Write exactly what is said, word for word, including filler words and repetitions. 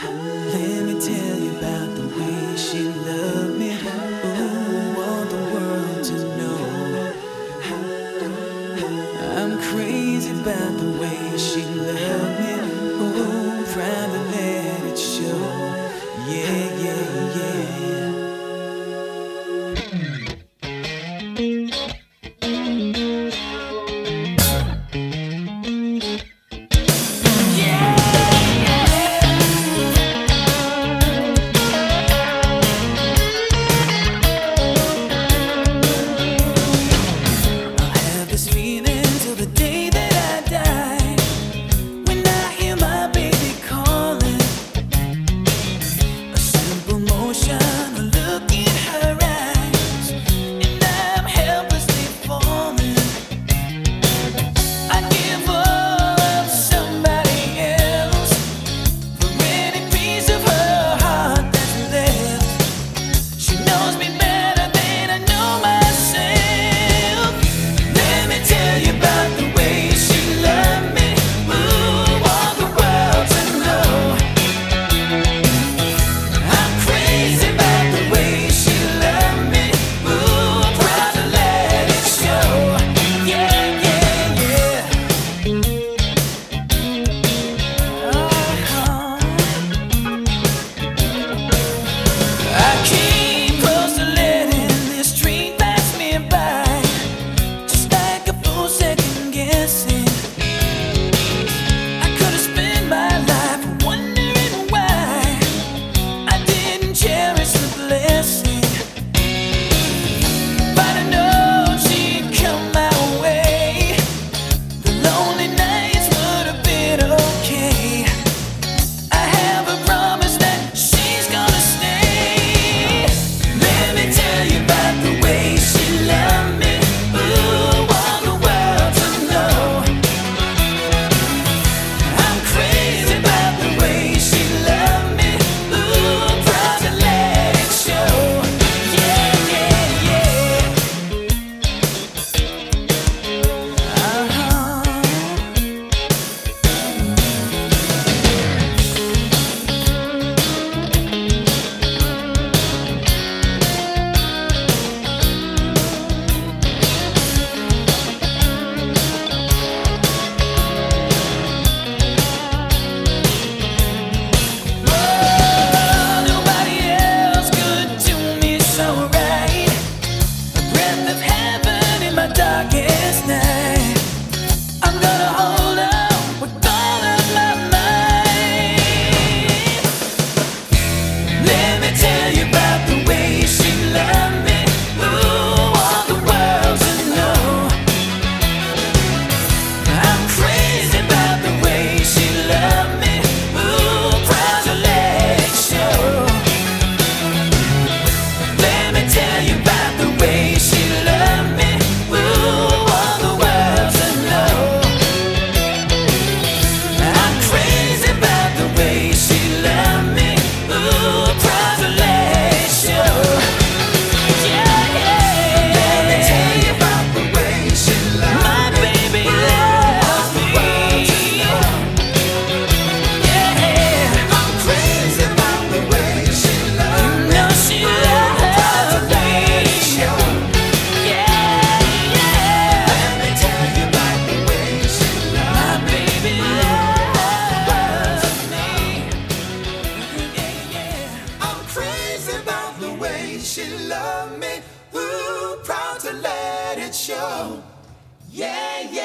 Let me tell you about the way she loved me. Ooh, want the world to know. I'm crazy about the way she loved me. Ooh, proud to let it show. Yeah, yeah, yeah. She loved me, ooh, proud to let it show. Yeah, yeah.